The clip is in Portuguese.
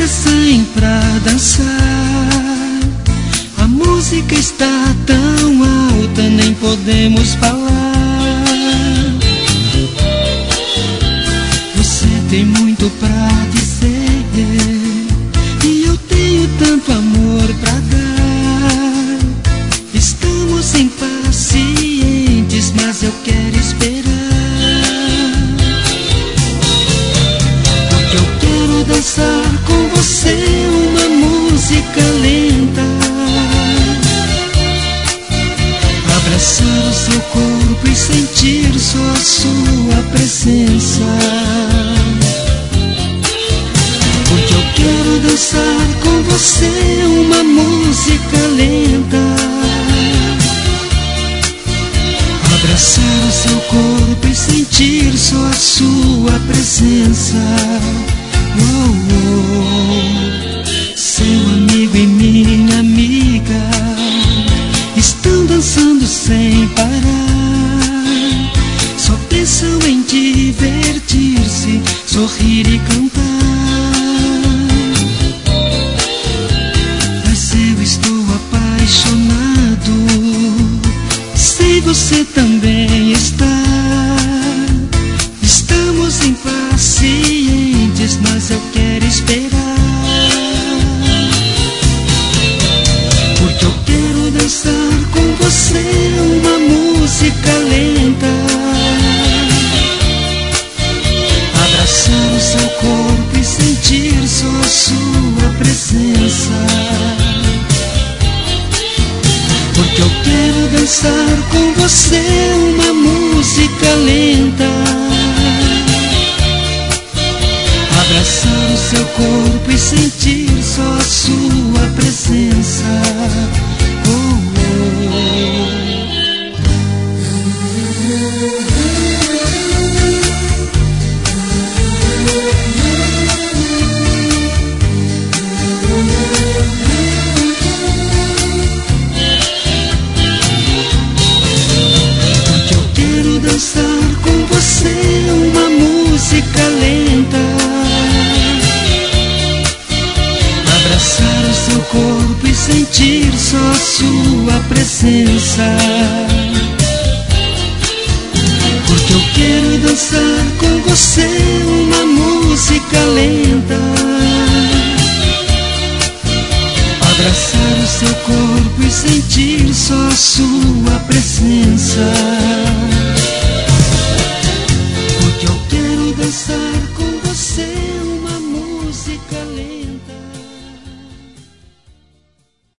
você sem pra dançar. A música está tão alta, nem podemos falar. Você tem muito pra dizer e eu tenho tanto amor pra dar. Estamos impacientes, mas eu quero esperar. Porque eu quero dançar com você uma música lenta, abraçar o seu corpo e sentir só a sua presença. Porque eu quero dançar com você uma música lenta, abraçar o seu corpo e sentir só a sua presença. Oh, oh. Seu amigo e minha amiga estão dançando sem parar. Só pensam em divertir-se, sorrir e cantar. Mas eu estou apaixonado, sei você também está. Estamos impacientes, mas eu quero esperar. Porque eu quero dançar com você uma música lenta, abraçar o seu corpo e sentir só a sua presença. Porque eu quero dançar com você uma música lenta, abraçar o seu corpo e sentir só a sua presença. Oh, oh. Porque eu quero dançar com você uma música lenta, abraçar o seu corpo e sentir só a sua presença. Porque eu quero dançar com você uma música lenta, abraçar o seu corpo e sentir só a sua presença. Porque eu quero dançar com você uma música